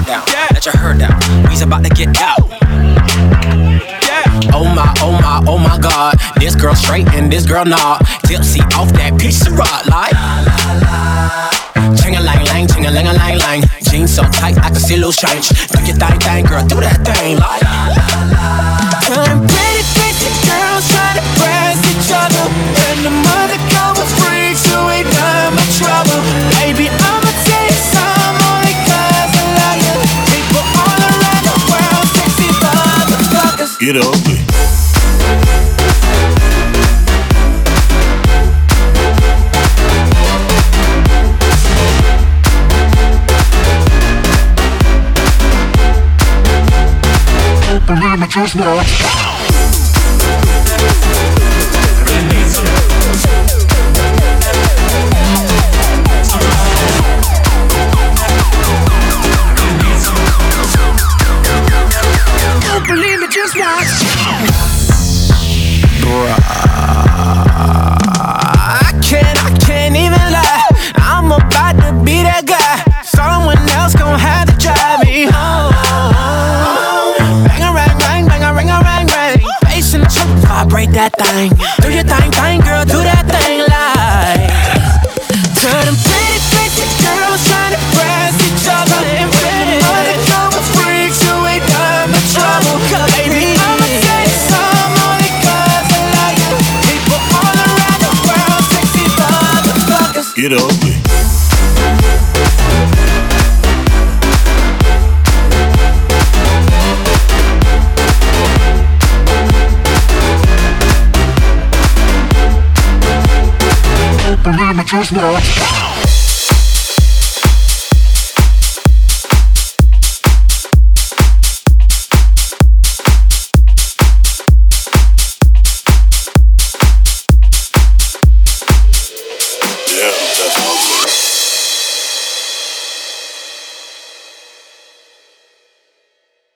herd down. Let your herd down. We's about to get out. Oh my, oh my, oh my God. This girl straight and this girl nah. Tipsy off that piece of rock like ching-a-lang-lang, ching-a-lang-a-lang-lang. Jeans so tight I can see loose change. Do your thing, girl, do that thing like Kind of pretty crazy girls trying to press each other, and the mother couple freaks who ain't done my trouble. Baby, I'ma tell you some only cause I love you. People all around the world, sexy motherfuckers. Get ugly. Believe me, just now. Don't believe me, just watch. I can't even lie. I'm about to be that guy. Someone else gon' have to drive me home. Vibrate that thing. Do your thing, girl, do that thing like. To them pretty crazy girls trying to press each other, and pretty undercover freaks who ain't done my trouble. Baby, I'ma tell you some only cause I love you. People all around the world, sexy motherfuckers. Get ugly. Believe me, just now.